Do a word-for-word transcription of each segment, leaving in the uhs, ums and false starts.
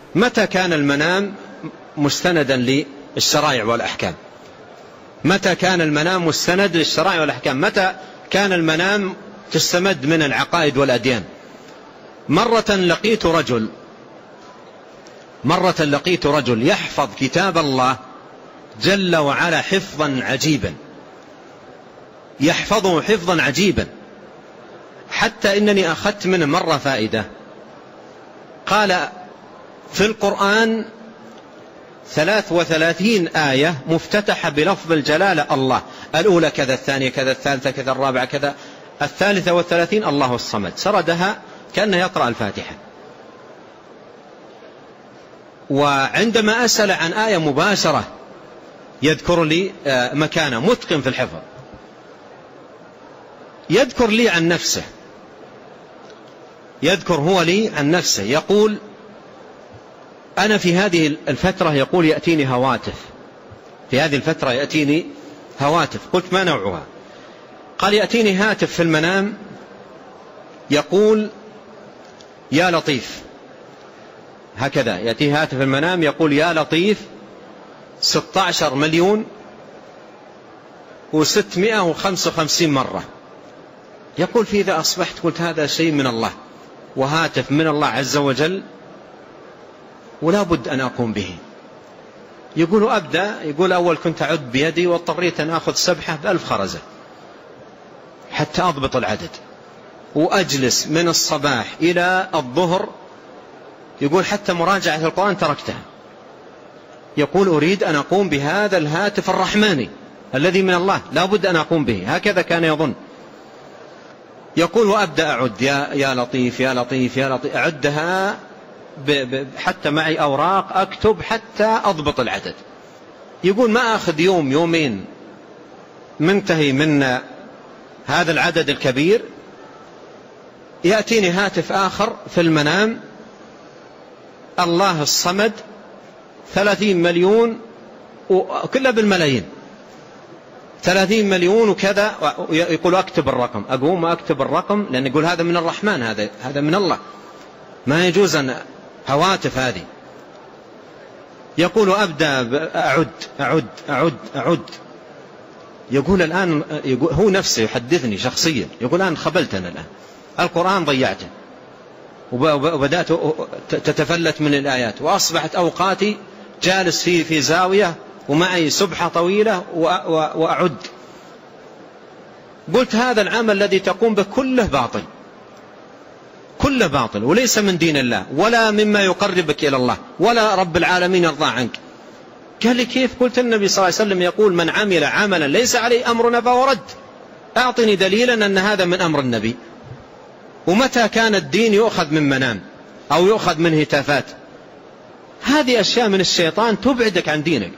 متى كان المنام مستندا للشرائع والأحكام؟ متى كان المنام مستند للشرائع والأحكام؟ متى كان المنام تستمد من العقائد والأديان؟ مرة لقيت رجل مرة لقيت رجل يحفظ كتاب الله جل وعلا حفظا عجيبا، يحفظه حفظا عجيبا، حتى إنني أخذت منه مرة فائدة. قال في القرآن ثلاث وثلاثين آية مفتتحة بلفظ الجلالة الله، الأولى كذا، الثانية كذا، الثالثة كذا، الرابعة كذا، الثالثة والثلاثين الله الصمد، سردها كأنه يقرأ الفاتحة. وعندما أسأل عن آية مباشرة يذكر لي مكانه، متقن في الحفظ. يذكر لي عن نفسه يذكر هو لي عن نفسه يقول أنا في هذه الفترة يقول يأتيني هواتف، في هذه الفترة يأتيني هواتف. قلت ما نوعها؟ قال يأتيني هاتف في المنام يقول يا لطيف، هكذا يأتي هاتف في المنام يقول يا لطيف ستة عشر مليون وستمائة وخمسة وخمسين مرة. يقول في إذا أصبحت قلت هذا شيء من الله وهاتف من الله عز وجل ولا بد أن أقوم به. يقول أبدأ، يقول أول كنت أعد بيدي واضطريت أن أخذ سبحة بألف خرزة حتى أضبط العدد، وأجلس من الصباح إلى الظهر. يقول حتى مراجعة القرآن تركتها. يقول أريد أن أقوم بهذا الهاتف الرحماني الذي من الله، لا بد أن أقوم به. هكذا كان يظن. يقول وأبدأ أعد يا, يا لطيف يا لطيف يا لطيف، أعدها ب ب حتى معي أوراق أكتب حتى أضبط العدد. يقول ما أخذ يوم يومين منتهي من هذا العدد الكبير، يأتيني هاتف آخر في المنام الله الصمد ثلاثين مليون وكلها بالملايين، ثلاثين مليون وكذا. يقول أكتب الرقم، أقوم أكتب الرقم لأن يقول هذا من الرحمن، هذا هذا من الله، ما يجوز أن هواتف هذه. يقول أبدأ أعد أعد أعد أعد. يقول الآن يقول هو نفسه يحدثني شخصيا، يقول الآن خبلت أنا، الآن القرآن ضيعته وبدأت تتفلت من الآيات، وأصبحت أوقاتي جالس في في زاوية ومعي سبحة طويلة وأعد. قلت هذا العمل الذي تقوم به كله باطل، كله باطل وليس من دين الله ولا مما يقربك إلى الله ولا رب العالمين يرضى عنك. قال لي كيف؟ قلت النبي صلى الله عليه وسلم يقول من عمل عملا ليس عليه أمرنا فهو رد. أعطني دليلا أن هذا من أمر النبي. ومتى كان الدين يؤخذ من منام أو يؤخذ من هتافات؟ هذه أشياء من الشيطان تبعدك عن دينك،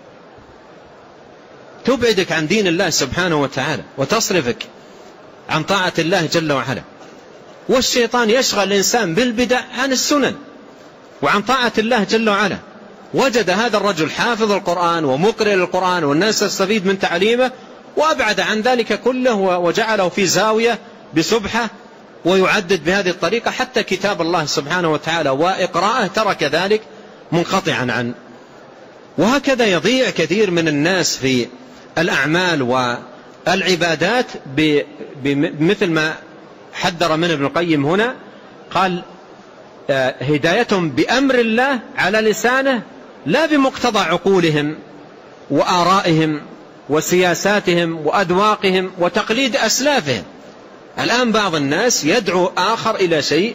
تبعدك عن دين الله سبحانه وتعالى وتصرفك عن طاعة الله جل وعلا. والشيطان يشغل الإنسان بالبدع عن السنن وعن طاعة الله جل وعلا. وجد هذا الرجل حافظ القرآن ومقرئ القرآن والناس تستفيد من تعليمه، وأبعد عن ذلك كله وجعله في زاوية بسبحة ويعدد بهذه الطريقة حتى كتاب الله سبحانه وتعالى وإقراءه ترك ذلك منقطعا عنه. وهكذا يضيع كثير من الناس في الأعمال والعبادات بمثل ما حذر من ابن القيم هنا. قال هدايتهم بأمر الله على لسانه لا بمقتضى عقولهم وآرائهم وسياساتهم وأذواقهم وتقليد أسلافهم. الآن بعض الناس يدعو آخر إلى شيء،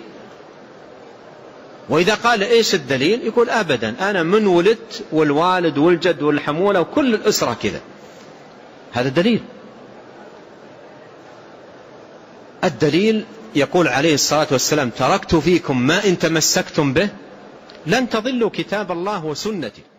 وإذا قال إيش الدليل يقول أبدا أنا من ولدت والوالد والجد والحمولة وكل الأسرة كذا. هذا دليل؟ الدليل يقول عليه الصلاة والسلام تركت فيكم ما إن تمسكتم به لن تضلوا كتاب الله وسنتي.